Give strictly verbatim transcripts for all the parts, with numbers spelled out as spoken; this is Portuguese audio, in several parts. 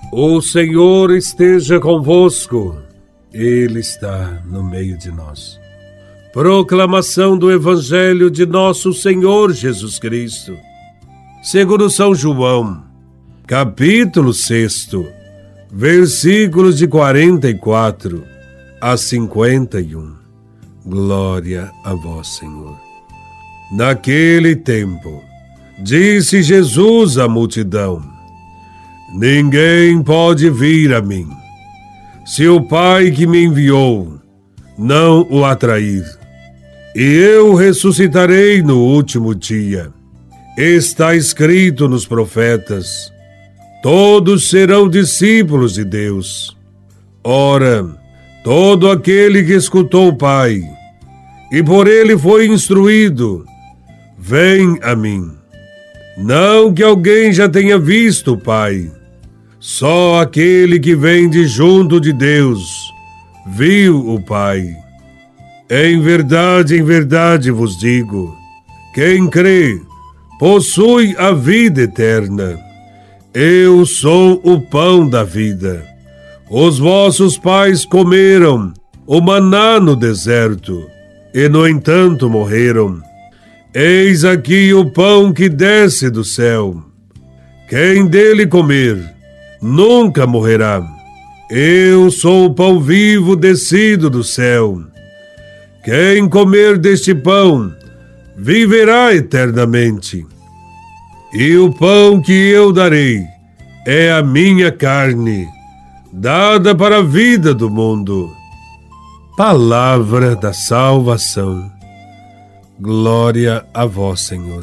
O Senhor esteja convosco, Ele está no meio de nós. Proclamação do Evangelho de nosso Senhor Jesus Cristo, segundo São João, capítulo seis, versículos de quarenta e quatro a cinquenta e um. Glória a vós, Senhor. Naquele tempo, disse Jesus à multidão: ninguém pode vir a mim, se o Pai que me enviou não o atrair. E eu ressuscitarei no último dia. Está escrito nos profetas: todos serão discípulos de Deus. Ora, todo aquele que escutou o Pai e por ele foi instruído, vem a mim. Não que alguém já tenha visto o Pai, só aquele que vem de junto de Deus viu o Pai. Em verdade, em verdade vos digo, quem crê possui a vida eterna. Eu sou o pão da vida. Os vossos pais comeram o maná no deserto e, no entanto, morreram. Eis aqui o pão que desce do céu. Quem dele comer nunca morrerá. Eu sou o pão vivo descido do céu. Quem comer deste pão viverá eternamente. E o pão que eu darei é a minha carne, dada para a vida do mundo. Palavra da salvação. Glória a vós, Senhor.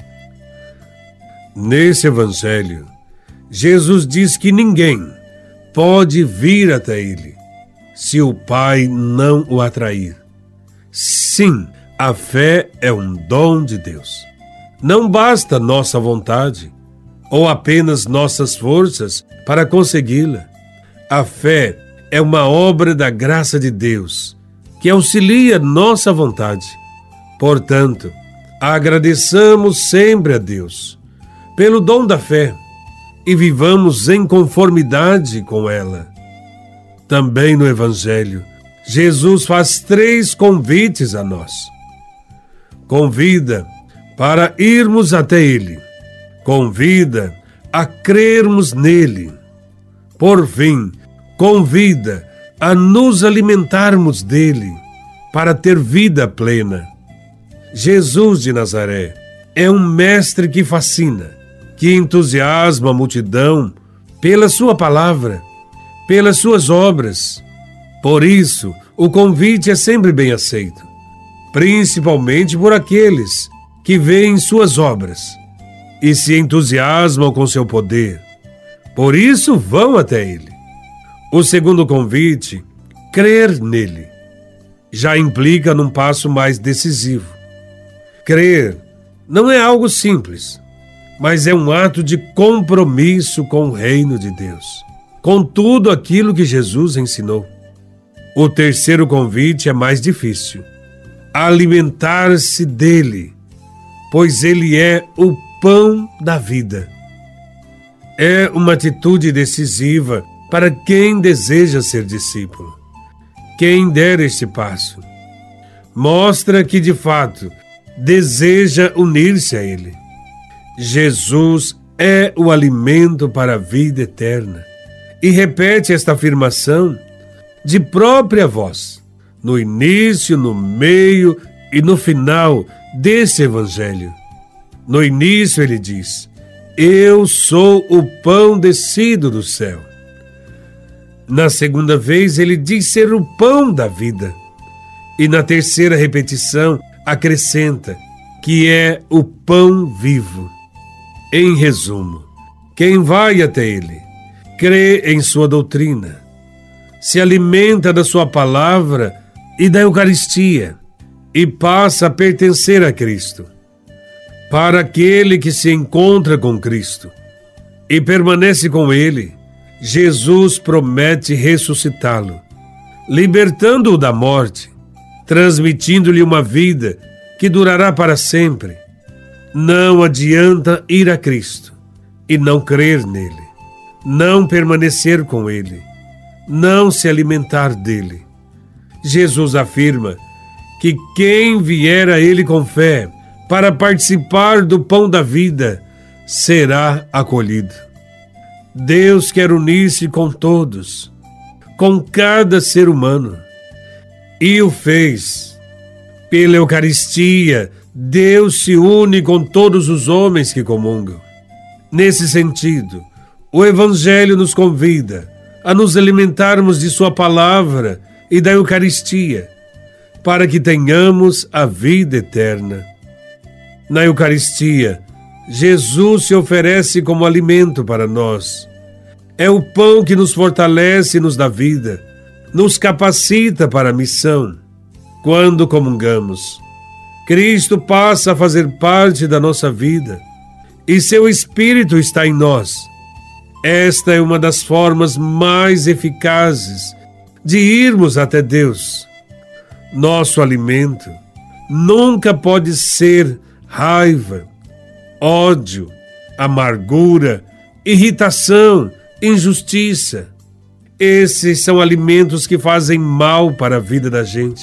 Nesse Evangelho, Jesus diz que ninguém pode vir até Ele se o Pai não o atrair. Sim, a fé é um dom de Deus. Não basta nossa vontade ou apenas nossas forças para consegui-la. A fé é uma obra da graça de Deus que auxilia nossa vontade. Portanto, agradeçamos sempre a Deus pelo dom da fé e vivamos em conformidade com ela. Também no Evangelho, Jesus faz três convites a nós. Convida para irmos até Ele. Convida a crermos nele. Por fim, convida a nos alimentarmos dele para ter vida plena. Jesus de Nazaré é um mestre que fascina, que entusiasma a multidão pela sua palavra, pelas suas obras. Por isso, o convite é sempre bem aceito, principalmente por aqueles que veem suas obras e se entusiasmam com seu poder. Por isso, vão até ele. O segundo convite, crer nele, já implica num passo mais decisivo. Crer não é algo simples, mas é um ato de compromisso com o reino de Deus, com tudo aquilo que Jesus ensinou. O terceiro convite é mais difícil: alimentar-se dele, pois ele é o pão da vida. É uma atitude decisiva para quem deseja ser discípulo. Quem der este passo mostra que, de fato, deseja unir-se a ele. Jesus é o alimento para a vida eterna. E repete esta afirmação de própria voz, no início, no meio e no final desse Evangelho. No início ele diz: eu sou o pão descido do céu. Na segunda vez ele diz ser o pão da vida. E na terceira repetição acrescenta que é o pão vivo. Em resumo, quem vai até ele, crê em sua doutrina, se alimenta da sua palavra e da Eucaristia e passa a pertencer a Cristo. Para aquele que se encontra com Cristo e permanece com Ele, Jesus promete ressuscitá-lo, libertando-o da morte, transmitindo-lhe uma vida que durará para sempre. Não adianta ir a Cristo e não crer nele. não permanecer com ele, não se alimentar dele. Jesus afirma que quem vier a ele com fé para participar do pão da vida será acolhido. Deus quer unir-se com todos, com cada ser humano, e o fez. Pela Eucaristia, Deus se une com todos os homens que comungam. Nesse sentido, o Evangelho nos convida a nos alimentarmos de sua palavra e da Eucaristia, para que tenhamos a vida eterna. Na Eucaristia, Jesus se oferece como alimento para nós. É o pão que nos fortalece e nos dá vida, nos capacita para a missão. Quando comungamos, Cristo passa a fazer parte da nossa vida e seu Espírito está em nós. Esta é uma das formas mais eficazes de irmos até Deus. Nosso alimento nunca pode ser raiva, ódio, amargura, irritação, injustiça. Esses são alimentos que fazem mal para a vida da gente.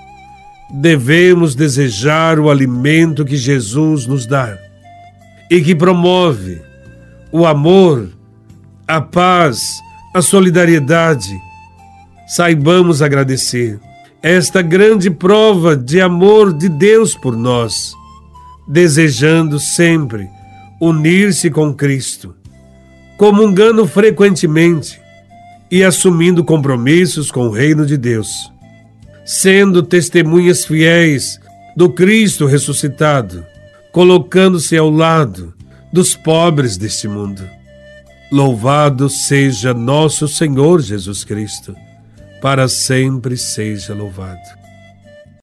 Devemos desejar o alimento que Jesus nos dá e que promove o amor, a paz, a solidariedade. Saibamos agradecer esta grande prova de amor de Deus por nós, desejando sempre unir-se com Cristo, comungando frequentemente e assumindo compromissos com o reino de Deus, sendo testemunhas fiéis do Cristo ressuscitado, colocando-se ao lado dos pobres deste mundo. Louvado seja nosso Senhor Jesus Cristo, para sempre seja louvado.